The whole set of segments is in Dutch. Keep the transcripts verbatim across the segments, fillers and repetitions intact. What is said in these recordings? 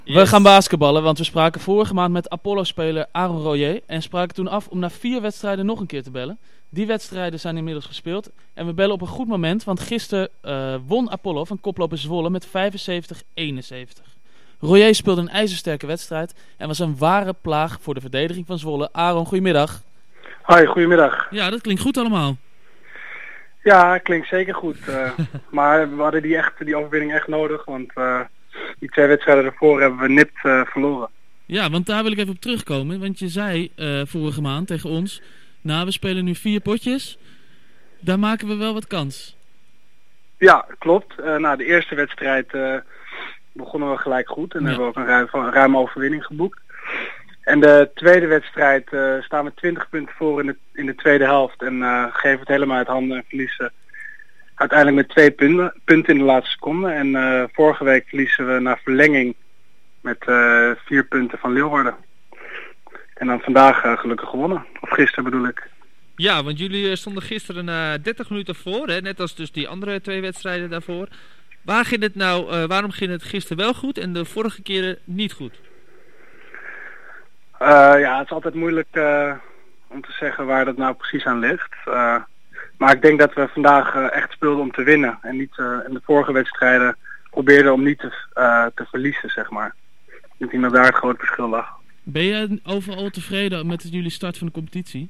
Yes. We gaan basketballen, want we spraken vorige maand met Apollo-speler Aaron Royer en spraken toen af om na vier wedstrijden nog een keer te bellen. Die wedstrijden zijn inmiddels gespeeld en we bellen op een goed moment, want gisteren uh, won Apollo van koploper Zwolle met vijfenzeventig eenenzeventig. Royer speelde een ijzersterke wedstrijd en was een ware plaag voor de verdediging van Zwolle. Aaron, goedemiddag. Hoi, goedemiddag. Ja, dat klinkt goed allemaal. Ja, klinkt zeker goed. Uh, maar we hadden die, echt, die overwinning echt nodig, want uh, die twee wedstrijden ervoor hebben we nipt uh, verloren. Ja, want daar wil ik even op terugkomen, want je zei uh, vorige maand tegen ons, nou we spelen nu vier potjes, daar maken we wel wat kans. Ja, klopt. Uh, nou, de eerste wedstrijd uh, begonnen we gelijk goed en ja. hebben we ook een ruim, een ruime overwinning geboekt. En de tweede wedstrijd uh, staan we twintig punten voor in de, in de tweede helft en uh, geven het helemaal uit handen en verliezen uiteindelijk met twee punten, punten in de laatste seconde. En uh, vorige week verliezen we na verlenging met uh, vier punten van Leeuwarden. En dan vandaag uh, gelukkig gewonnen. Of gisteren bedoel ik. Ja, want jullie stonden gisteren na uh, dertig minuten voor, hè? Net als dus die andere twee wedstrijden daarvoor. Waar ging het nou, uh, waarom ging het gisteren wel goed en de vorige keren niet goed? Uh, ja, het is altijd moeilijk uh, om te zeggen waar dat nou precies aan ligt. Uh, maar ik denk dat we vandaag uh, echt speelden om te winnen. En niet uh, in de vorige wedstrijden probeerden om niet te, uh, te verliezen, zeg maar. Ik denk dat daar het groot verschil lag. Ben je overal tevreden met jullie start van de competitie?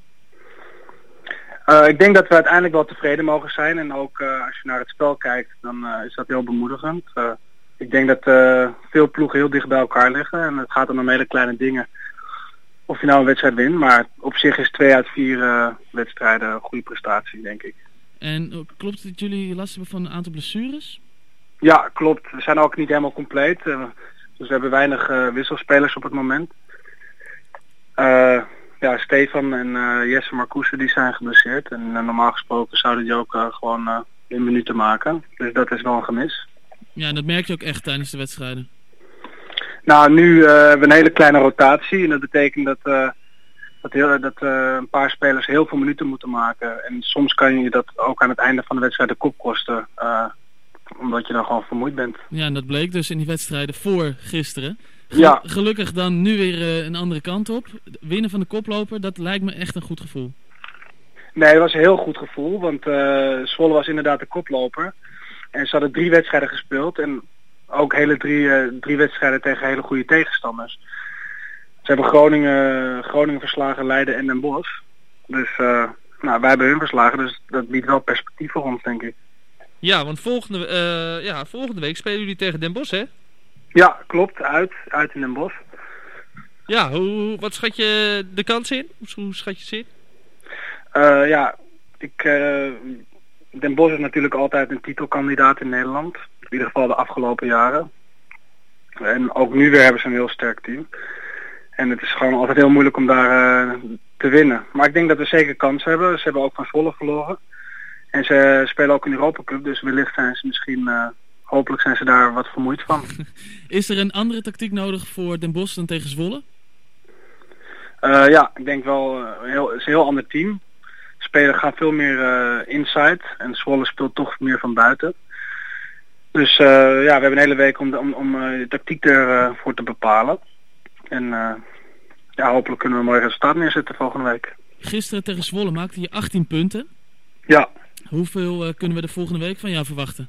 Uh, ik denk dat we uiteindelijk wel tevreden mogen zijn. En ook uh, als je naar het spel kijkt, dan uh, is dat heel bemoedigend. Uh, ik denk dat uh, veel ploegen heel dicht bij elkaar liggen. En het gaat dan om hele kleine dingen. Of je nou een wedstrijd wint, maar op zich is twee uit vier uh, wedstrijden een goede prestatie, denk ik. En uh, klopt het dat jullie last hebben van een aantal blessures? Ja, klopt. We zijn ook niet helemaal compleet. Uh, dus we hebben weinig uh, wisselspelers op het moment. Uh, ja, Stefan en uh, Jesse Marcouse die zijn geblesseerd. En uh, normaal gesproken zouden die ook uh, gewoon uh, in minuten maken. Dus dat is wel een gemis. Ja, en dat merk je ook echt tijdens de wedstrijden. Nou, nu uh, hebben we een hele kleine rotatie en dat betekent dat, uh, dat, heel, dat uh, een paar spelers heel veel minuten moeten maken. En soms kan je dat ook aan het einde van de wedstrijd de kop kosten, uh, omdat je dan gewoon vermoeid bent. Ja, en dat bleek dus in die wedstrijden voor gisteren. Gel- ja. Gelukkig dan nu weer uh, een andere kant op. Winnen van de koploper, dat lijkt me echt een goed gevoel. Nee, dat was een heel goed gevoel, want uh, Zwolle was inderdaad de koploper. En ze hadden drie wedstrijden gespeeld en ook hele drie, uh, drie wedstrijden tegen hele goede tegenstanders. Ze hebben Groningen, Groningen verslagen, Leiden en Den Bosch. Dus uh, nou, wij hebben hun verslagen, dus dat biedt wel perspectief voor ons, denk ik. Ja, want volgende, uh, ja, volgende week spelen jullie tegen Den Bosch, hè? Ja, klopt. Uit. Uit in Den Bosch. Ja, hoe, wat schat je de kans in? Hoe schat je ze in? Uh, ja, ik, uh, Den Bosch is natuurlijk altijd een titelkandidaat in Nederland. In ieder geval de afgelopen jaren. En ook nu weer hebben ze een heel sterk team. En het is gewoon altijd heel moeilijk om daar uh, te winnen. Maar ik denk dat we zeker kans hebben. Ze hebben ook van Zwolle verloren. En ze spelen ook in de Europa Cup. Dus wellicht zijn ze misschien... Uh, hopelijk zijn ze daar wat vermoeid van. Is er een andere tactiek nodig voor Den Bosch dan tegen Zwolle? Uh, ja, ik denk wel. Uh, heel, het is een heel ander team. Spelen gaan veel meer uh, inside. En Zwolle speelt toch meer van buiten. Dus uh, ja, we hebben een hele week om de, om, om uh, de tactiek ervoor uh, te bepalen. En uh, ja, hopelijk kunnen we een mooi resultaat neerzetten volgende week. Gisteren tegen Zwolle maakte je achttien punten. Ja. Hoeveel uh, kunnen we de volgende week van jou verwachten?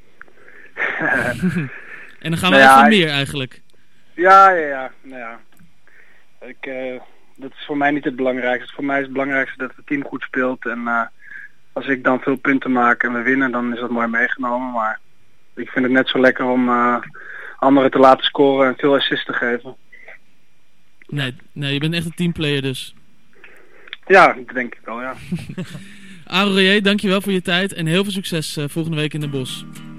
En dan gaan we nou echt ja, van meer eigenlijk. Ja, ja, ja. Nou ja. Ik, uh, dat is voor mij niet het belangrijkste. Voor mij is het belangrijkste dat het team goed speelt. En uh, als ik dan veel punten maak en we winnen, dan is dat mooi meegenomen. Maar ik vind het net zo lekker om uh, anderen te laten scoren en veel assists te geven. Nee, nee, je bent echt een teamplayer dus. Ja, dat denk ik wel, ja. Aaron Royer, dankjewel voor je tijd en heel veel succes uh, volgende week in Den Bosch.